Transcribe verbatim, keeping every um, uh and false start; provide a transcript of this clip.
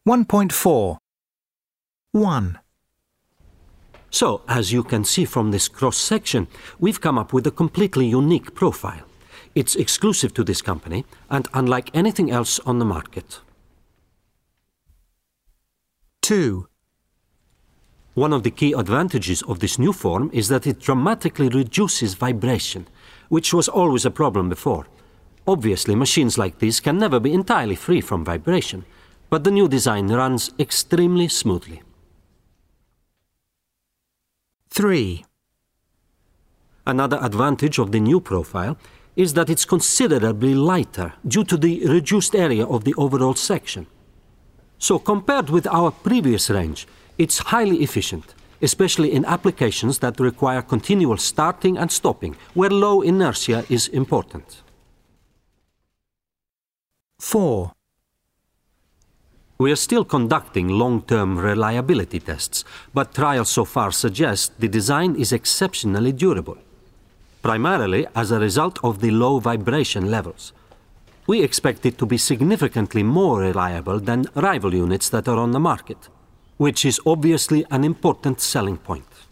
one point four. one. So, as you can see from this cross-section, we've come up with a completely unique profile. It's exclusive to this company and unlike anything else on the market. two. One of the key advantages of this new form is that it dramatically reduces vibration, which was always a problem before. Obviously, machines like these can never be entirely free from vibration, but the new design runs extremely smoothly. three. Another advantage of the new profile is that it's considerably lighter due to the reduced area of the overall section. So compared with our previous range, it's highly efficient, especially in applications that require continual starting and stopping, where low inertia is important. four. We are still conducting long-term reliability tests, but trials so far suggest the design is exceptionally durable, primarily as a result of the low vibration levels. We expect it to be significantly more reliable than rival units that are on the market, which is obviously an important selling point.